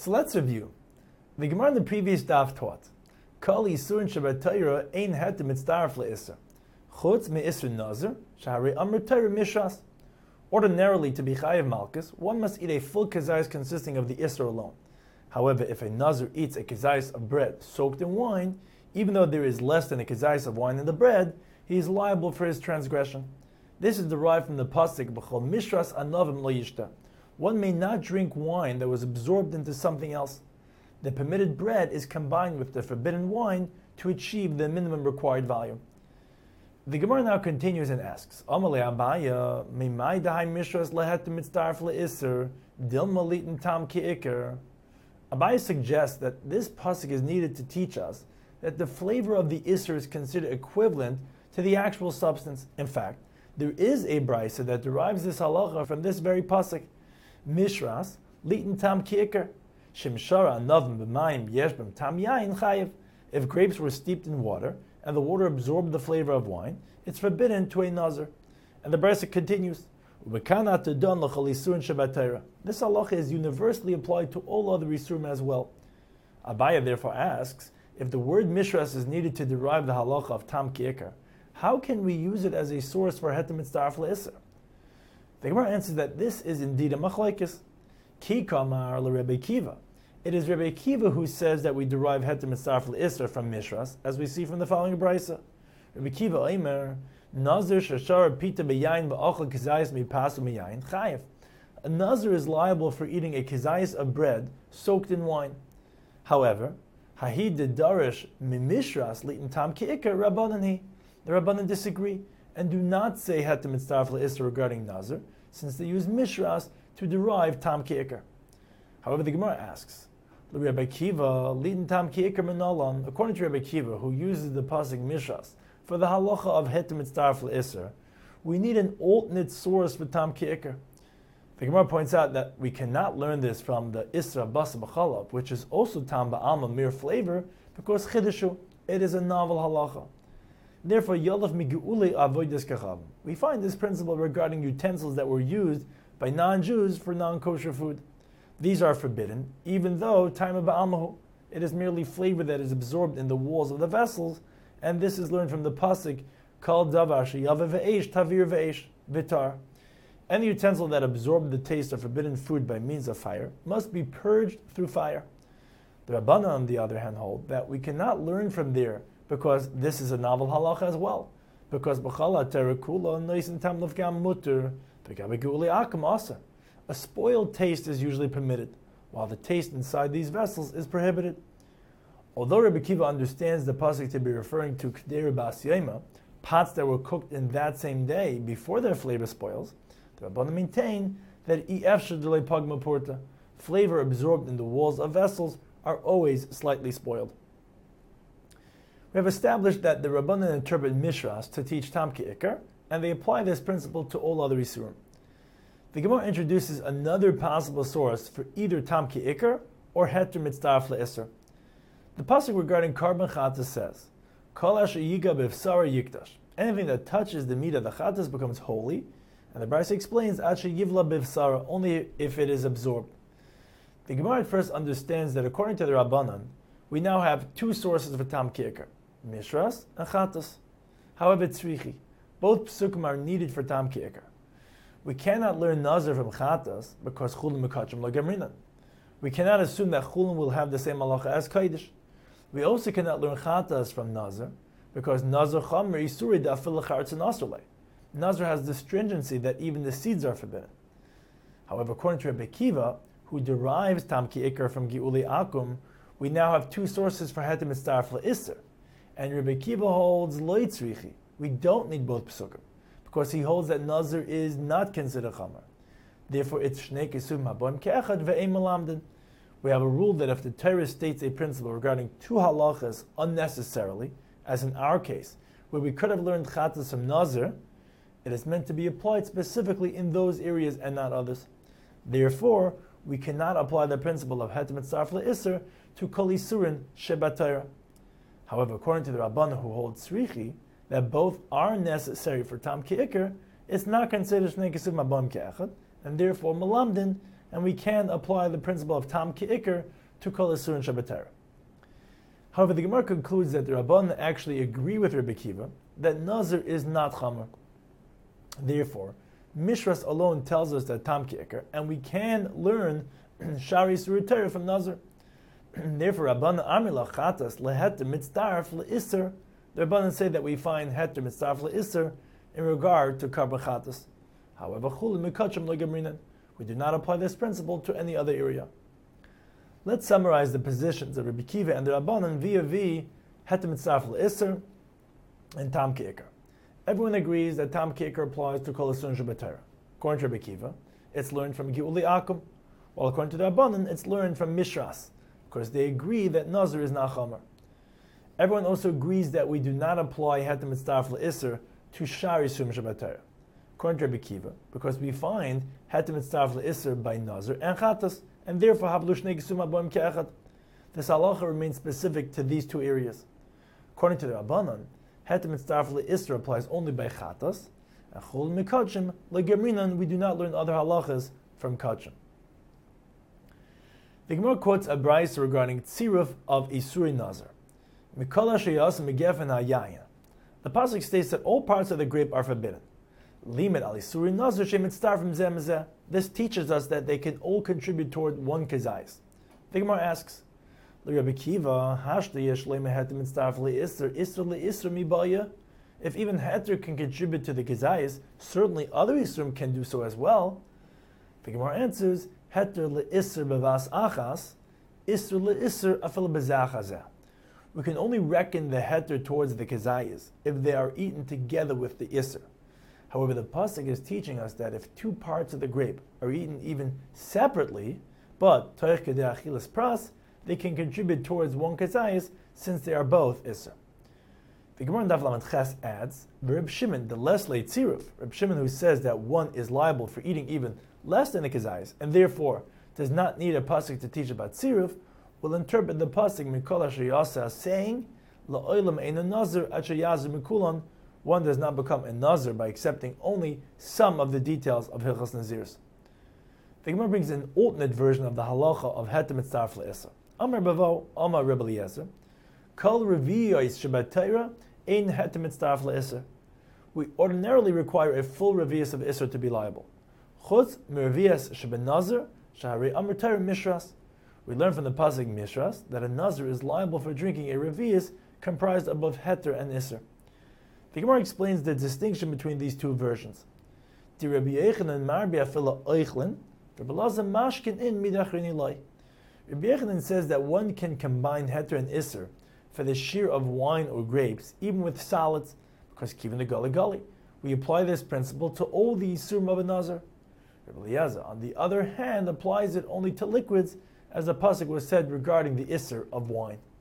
So let's review. The Gemara in the previous daf taught, Kol Yisurin Shabbat Torah ein heter mitzdarf le'isser. Chutz me'isser nazir, shahari amr Torah mishras. Ordinarily, to be chayav malchus, one must eat a full kazayis consisting of the isser alone. However, if a nazir eats a kazayis of bread soaked in wine, even though there is less than a kazayis of wine in the bread, he is liable for his transgression. This is derived from the pasuk b'chol mishras anavim lo yishta. One may not drink wine that was absorbed into something else. The permitted bread is combined with the forbidden wine to achieve the minimum required volume. The Gemara now continues and asks, Amalei Abaya, Mimai dahai mishras lehet mitzdarf le'isser, dilma litin tam ki'ikr. Abaya suggests that this pasuk is needed to teach us that the flavor of the isser is considered equivalent to the actual substance. In fact, there is a brisa that derives this halacha from this very pasuk. Mishras litin tam ki'ikr. Shimshara anavim b'mayim yeshbim tam yain chayiv. If grapes were steeped in water and the water absorbed the flavor of wine, it's forbidden to a nazir. And the brisa continues, This halacha is universally applied to all other isurim as well. Abaya therefore asks, if the word mishras is needed to derive the halacha of tam ki'ikar, how can we use it as a source for heter mitzdarf le'isser? The Gemara answers that this is indeed a machlokes. Ki kamar leRebbe Kiva. It is Rebbe Kiva who says that we derive heter mitzdarf le'isser from mishras, as we see from the following brisa. Rebbe Kiva omer, nazir shashar pita beyayin ba'achal kizayis mipasu miyayin chayev. A nazir is liable for eating a kizayis of bread soaked in wine. However, hahid de darish mimishras litin tam ki'ikar rabbanan hi. The rabbanan disagree and do not say heter mitzdarf le'isser regarding nazir, since they use mishras to derive tam ki'ikar. However, the Gemara asks, Rebbe Kiva litin tam ki'ikar menalan. According to Rebbe Kiva, who uses the pasuk mishras for the halacha of heter mitzdarf le'isser, we need an alternate source for tam ki'ikar. The Gemara points out that we cannot learn this from the isra basa b'chalav, which is also tam ba'alma, mere flavor, because chidushu, it is a novel halacha. Therefore, yolav migu'ule avodas kachavim. We find this principle regarding utensils that were used by non-Jews for non-kosher food. These are forbidden, even though time ba'almahu, it is merely flavor that is absorbed in the walls of the vessels, and this is learned from the pasuk, kol davar sheyavev ve'esh tavir ve'esh vitar. Any utensil that absorbed the taste of forbidden food by means of fire must be purged through fire. The Rabbanan, on the other hand, hold that we cannot learn from there because this is a novel halacha as well. Because b'chala terekula noisin tam lefgam mutter v'gabegu'uli akum asa. A spoiled taste is usually permitted, while the taste inside these vessels is prohibited. Although Rebbe Kiva understands the pasuk to be referring to k'der ba'asiyema, pots that were cooked in that same day before their flavor spoils, the Rabbanan maintain that efshar delay pagma porta, flavor absorbed in the walls of vessels, are always slightly spoiled. We have established that the Rabbanan interpret mishras to teach tam ki'ikar, and they apply this principle to all other isurim. The Gemara introduces another possible source for either tam ki'ikar or heter mitzdarf le'isser. The pasuk regarding carbon chatas says, Kol asher yiga b'vsara yikdash. Anything that touches the meat of the chatas becomes holy, and the Brisa explains asher yivla b'vsara, only if it is absorbed. The Gemara at first understands that according to the Rabbanan, we now have two sources for tam ki'ikar, mishras and chatas. However, tzrichi, both psukim are needed for tam ki'ikar. We cannot learn nazir from chatas because chulin mekachim lo gemrinan. We cannot assume that chulin will have the same halacha as kodesh. We also cannot learn chatas from nazir because nazir chamer isuri da'afil l'charetz and asrulay. Nazir has the stringency that even the seeds are forbidden. However, according to Rebbe Kiva, who derives tam ki'ikar from gi'uli akum, we now have two sources for heter mitzdarf le'isser. And Rebbe Kiva holds lo yitzrichi. We don't need both psukim, because he holds that nazir is not considered chamer. Therefore, it's shnei kesum haboim ke'echad ve'ein melamdin. We have a rule that if the Torah states a principle regarding two halachas unnecessarily, as in our case, where we could have learned chatas from nazir, it is meant to be applied specifically in those areas and not others. Therefore, we cannot apply the principle of heter mitzdarf le'isser to kol isurin shebat Torah. However, according to the Rabbanan who holds tzrichi, that both are necessary for tam ki'ikar, it's not considered shnei kesum haboim ke'echad, and therefore melamdin, and we can apply the principle of tam ki'ikr to kol isur and Shabbat. However, the Gemara concludes that the Rabbanan actually agree with Rabbi Akiva that nazir is not chamer. Therefore, Mishras alone tells us that tam ki'ikr, and we can learn shari isur Torah from nazir. Therefore, Rabbanan amila chatas leheter mitzdarf leisur. The Rabbanan say that we find heter mitzdarf leisur in regard to karban chatas. However, chul mikachim legamrinan. We do not apply this principle to any other area. Let's summarize the positions of Rabbi Akiva and the Rabbanan via heter mitzdarf leisur and tam ki'ikr. Everyone agrees that tam ki'ikr applies to kol isur and Shabbat Torah. According to Rabbi Akiva, it's learned from Geuli Akum, while according to the Rabbanan, it's learned from Mishras. Of course, they agree that nazir is not chamer. Everyone also agrees that we do not apply heter mitzdarf leisur to shar isur Shabbat Torah. According to Rabbi Akiva, because we find heter mitzdarf leisur by nazir and chatas, and therefore hablu shnei gesuma boim ke'echad. This halacha remains specific to these two areas. According to the Rabbanan, heter mitzdarf leisur applies only by chatas, and chol mikachim legemrinan, we do not learn other halachas from kachim. The Gemara quotes a brayso regarding tziruf of isuri nazir. The pasuk states that all parts of the grape are forbidden. This teaches us that they can all contribute toward one kezayis. The Gemara asks, if even heter can contribute to the kezayis, certainly other isurim can do so as well. The Gemara answers, heter le'isr bevas achas, isr le'isr afil bezachazeh. We can only reckon the heter towards the kezayis if they are eaten together with the isr. However, the pasuk is teaching us that if two parts of the grape are eaten even separately, but toich kedei achilas pras, they can contribute towards one kezayis since they are both isr. The Gemara in Daf Lamed Ches adds, Reb Shimon, the less late tziruf, Reb Shimon who says that one is liable for eating even less than the kezayis, and therefore does not need a pasuk to teach about tziruf, will interpret the pasuk mikol asher yasa as saying, la'olam eino nazir asher yazir mikulan. One does not become a nazir by accepting only some of the details of Hilchos Nazirs. The Gemara brings an alternate version of the halacha of heter mitzdarf le'isur. Amar Bavo, Amar Rebbe Eliezer, kol reviyos Shabbat Torah ein heter mitzdarf le'isur. We ordinarily require a full reviyos of isur to be liable. Chutz mereviyos Shabbat Nazir shahari Amar Torah mishras. We learn from the pasuk mishras that a nazir is liable for drinking a reviyos comprised of both heter and isur. The Gemara explains the distinction between these two versions. The Rabbi Yochanan marbi afila oichlin, Rabbi Elazar mashkin in midachrin ilai. Rabbi Yochanan says that one can combine heter and isur for the shear of wine or grapes, even with solids, because given the gully, we apply this principle to all the isurim of a nazir. Rabbi Eliezer, on the other hand, applies it only to liquids, as the pasuk was said regarding the isur of wine.